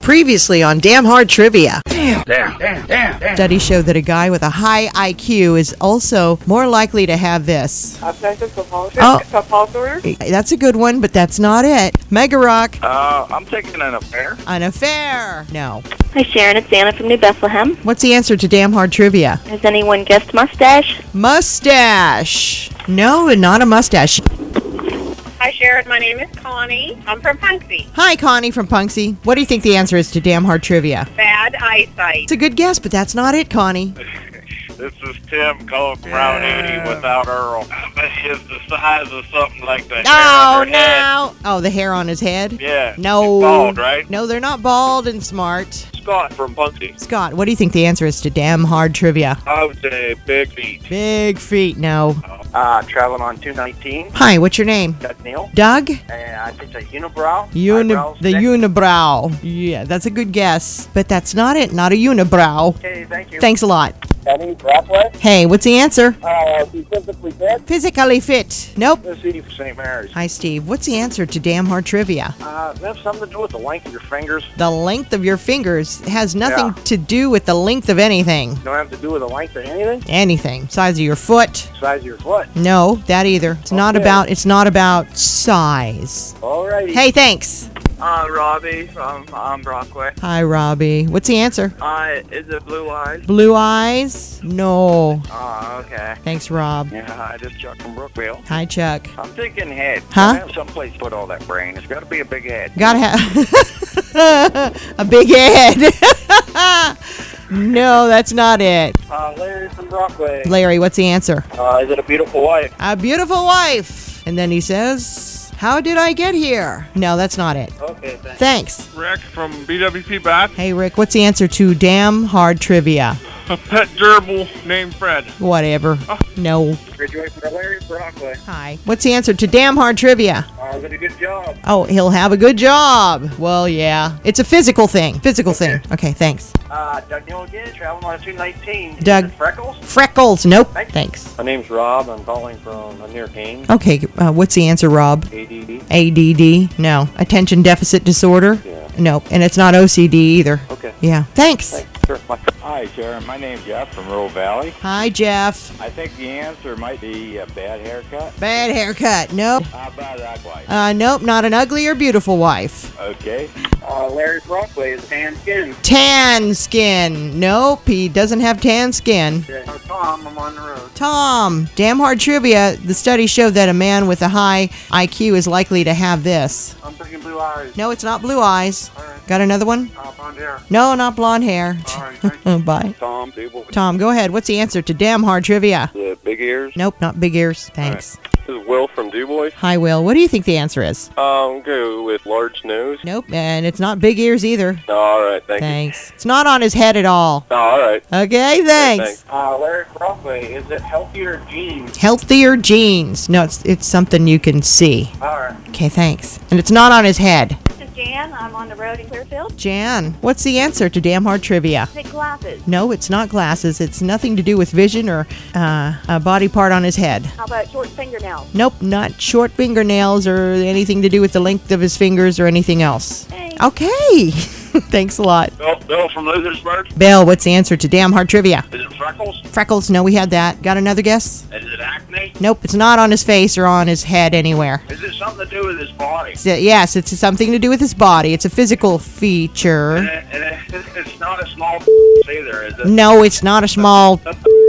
Previously on Damn Hard Trivia. Damn. Studies show that a guy with a high IQ is also more likely to have this. Obsessive compulsive. Oh. Compulsory. That's a good one, but that's not it. Mega Rock. I'm taking an affair. An affair. No. Hi, Sharon. It's Anna from New Bethlehem. What's the answer to Damn Hard Trivia? Has anyone guessed mustache? Mustache. No, not a mustache. Hi, Sharon. My name is Connie. I'm from Punxsutawney. Hi, Connie from Punxsutawney. What do you think the answer is to Damn Hard Trivia? Bad eyesight. It's a good guess, but that's not it, Connie. This is Tim calling from Route 80 without Earl. I bet he is the size of something like the hair on her head. Oh, the hair on his head? Yeah. No. He's bald, right? No, they're not bald and smart. Scott from Punxsutawney. Scott, what do you think the answer is to Damn Hard Trivia? I would say big feet. Big feet, no. Traveling on 219. Hi, what's your name? Doug Neal. Doug? And I think it's a unibrow. The unibrow. Yeah, that's a good guess, but that's not it. Not a unibrow. Okay, thank you. Thanks a lot. Eddie Brockway. Hey, what's the answer? Be physically fit. Physically fit. Nope. Let's see for St. Mary's. Hi, Steve. What's the answer to Damn Hard Trivia? Does that have something to do with the length of your fingers? The length of your fingers has nothing Yeah. to do with the length of anything. Don't have to do with the length of anything? Anything. Size of your foot. Size of your foot. No, that either. It's not about size. Alrighty. Hey, thanks. Robbie from Brockway. Hi, Robbie. What's the answer? Is it Blue Eyes? Blue eyes? No. Oh, okay. Thanks, Rob. Yeah, I just Chuck from Brookville. Hi, Chuck. I'm thinking head. Huh? Gotta have someplace to put all that brain. It's got to be a big head. Gotta have a big head. No, that's not it. Larry from Brockway. Larry, what's the answer? Is it a beautiful wife? A beautiful wife. And then he says, how did I get here? No, that's not it. Okay, thanks. Thanks. Rick from BWP Bath. Hey, Rick, what's the answer to Damn Hard Trivia? A pet gerbil named Fred. Whatever. No. Graduate from Larry Brockway. Hi. What's the answer to Damn Hard Trivia? Did a good job. Oh, he'll have a good job. Well, yeah. It's a physical thing. Physical thing. Okay, thanks. Doug Neal again, traveling on 219. Doug. Is it Freckles? Freckles. Nope. Thanks. My name's Rob. I'm calling from near Kane. Okay, what's the answer, Rob? ADD. ADD? No. Attention Deficit Disorder? Yeah. No. And it's not OCD either. Okay. Yeah. Thanks. Sure. Hi, Sharon. My name's Jeff from Rural Valley. Hi, Jeff. I think the answer might be a bad haircut. Bad haircut. Nope. How about that wife? Nope. Not an ugly or beautiful wife. Okay. Larry Brockway is tan skin. Tan skin. Nope. He doesn't have tan skin. Tom, I'm on the road. Tom. Damn Hard Trivia. The studies show that a man with a high IQ is likely to have this. I'm thinking blue eyes. No, it's not blue eyes. All right. Got another one? Blonde hair. No, not blonde hair. All right, thank Bye. Tom, people. Tom, go ahead. What's the answer to Damn Hard Trivia? The big ears. Nope, not big ears. Thanks. This is Will from DuBois. Hi, Will. What do you think the answer is? Go with large nose. Nope, and it's not big ears either. All right, thank you. Thanks. It's not on his head at all. All right. Okay, thanks. Larry Brockway, is it healthier genes? Healthier genes. No, it's something you can see. All right. Okay, thanks. And it's not on his head. This is Jan. I'm on the road in Clearfield. Jan, what's the answer to Damn Hard Trivia? Take glasses. No, it's not glasses. It's nothing to do with vision or a body part on his head. How about short fingernails? Nope, not short fingernails or anything to do with the length of his fingers or anything else. Hey. Okay. Thanks a lot. Bill from Luthersburg. Bill, what's the answer to Damn Hard Trivia? Is it freckles? Freckles, no, we had that. Got another guess? Is it acne? Nope, it's not on his face or on his head anywhere. Is it something to do with his body? Yes, it's something to do with his body. It's a physical feature. It's not a small either, is it? No, it's not a small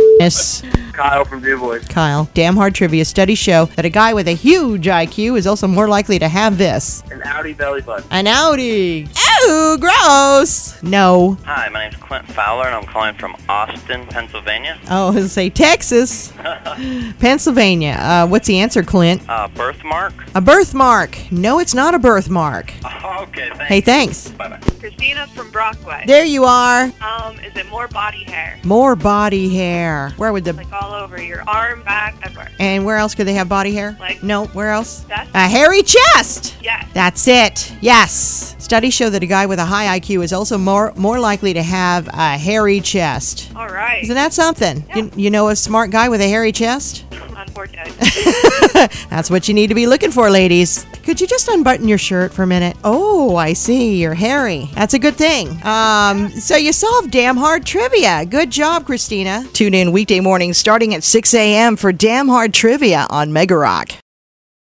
Kyle from DuBois. Kyle. Damn Hard Trivia studies show that a guy with a huge IQ is also more likely to have this. An Audi belly button. An Audi. Ew, gross. No. Hi, my name's Clint Fowler, and I'm calling from Austin, Pennsylvania. Oh, he'll say Texas. Pennsylvania. What's the answer, Clint? Birthmark? A birthmark. No, it's not a birthmark. Okay, thanks. Hey, thanks. Bye-bye. Christina from Brockway. There you are. Is it more body hair? More body hair. Where would the... Like all over your arm, back, everywhere. And where else could they have body hair? Like- No, where else? Chest? A hairy chest. Yes. That's it. Yes. Studies show that a guy with a high IQ is also more likely to have a hairy chest. All right. Isn't that something? Yeah. You know a smart guy with a hairy chest? Unfortunately. That's what you need to be looking for, ladies. Could you just unbutton your shirt for a minute? Oh, I see. You're hairy. That's a good thing. So you solved Damn Hard Trivia. Good job, Christina. Tune in weekday mornings starting at 6 a.m. for Damn Hard Trivia on Mega Rock.